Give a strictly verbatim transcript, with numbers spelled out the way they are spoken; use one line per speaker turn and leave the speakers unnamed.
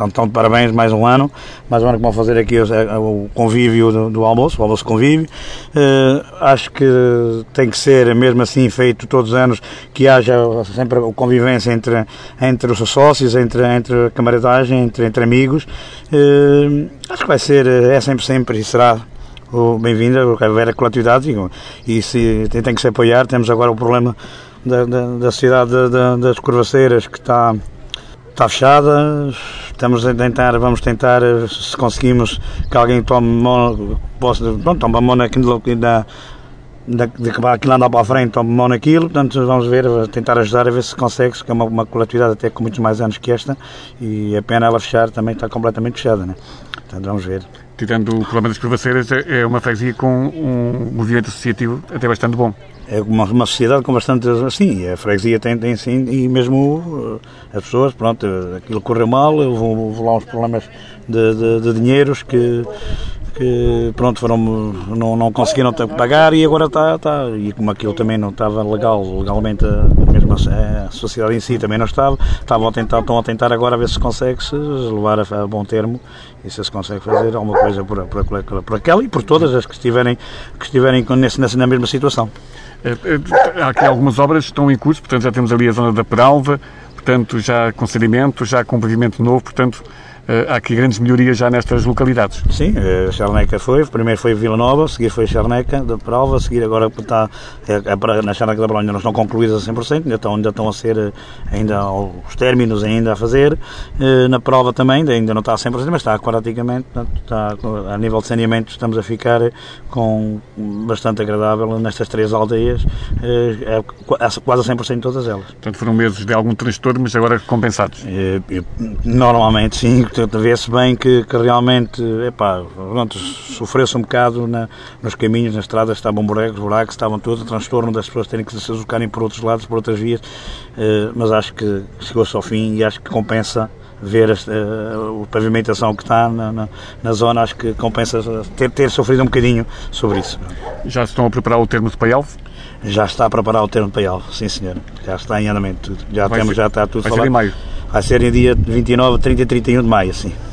Estão, estão de parabéns, mais um ano, mais um ano que vão fazer aqui o, o convívio do, do almoço, o almoço convívio. Uh, acho que tem que ser mesmo assim feito todos os anos, que haja sempre a convivência entre, entre os sócios, entre, entre a camaradagem, entre, entre amigos. Uh, acho que vai ser, é sempre, sempre e será bem-vinda, haver a coletividade e, e se tem que se apoiar. Temos agora o problema da, da, da cidade da, da, das Curvaceiras, que está Está fechada. Estamos a tentar, vamos tentar, se conseguimos que alguém tome mão, possa, pronto, tome mão naquilo da, da, de que aquilo andar para a frente, tome mão naquilo. Portanto, vamos ver, tentar ajudar a ver se consegue, que é uma, uma coletividade até com muitos mais anos que esta, e a pena ela fechar, também está completamente fechada, né? Portanto, vamos ver.
Tirando o problema das Curvaceiras, é uma freguesia com um movimento associativo até bastante bom.
É uma, uma sociedade com bastante, assim, a freguesia tem, tem sim, e mesmo as pessoas, pronto, aquilo correu mal, houve lá uns problemas de, de, de dinheiros que, que pronto, foram, não, não conseguiram pagar, e agora está, está, e como aquilo também não estava legal, legalmente, mesmo a, a sociedade em si também não estava, estavam a tentar, estão a tentar agora a ver se consegue-se levar a, a bom termo, e se se consegue fazer alguma coisa por, por, por, por aquela e por todas as que estiverem, que estiverem nesse, na mesma situação.
Há aqui algumas obras que estão em curso, portanto já temos ali a zona da Peralva, portanto já com saneamento, já com pavimento novo, portanto há aqui grandes melhorias já nestas localidades.
Sim, a Charneca foi, primeiro foi Vila Nova, a seguir foi a Charneca da Peralva, a seguir agora está, na Charneca da Peralva ainda não estão concluídas a cem por cento, ainda estão, ainda estão a ser, ainda os términos ainda a fazer, na Peralva também ainda não está a cem por cento, mas está praticamente, está, a nível de saneamento estamos a ficar com bastante agradável nestas três aldeias, é quase a cem por cento todas elas.
Portanto foram meses de algum transtorno, mas agora compensados?
Normalmente sim. Vê-se bem que, que realmente, epá, pronto, sofreu-se um bocado na, nos caminhos, nas estradas, estavam buracos, buracos, estavam todos, o transtorno das pessoas terem que se deslocarem por outros lados, por outras vias, eh, mas acho que chegou-se ao fim e acho que compensa ver a, a, a pavimentação que está na, na, na zona, acho que compensa ter, ter sofrido um bocadinho sobre isso.
Já estão a preparar o termo de Paialve?
Já está a preparar o termo de Paialve, sim senhor, já está em andamento tudo, já, temos,
ser,
já está tudo
vai
falado.
Ser em maio?
Vai ser em dia vinte e nove, trinta e trinta e um de maio, sim.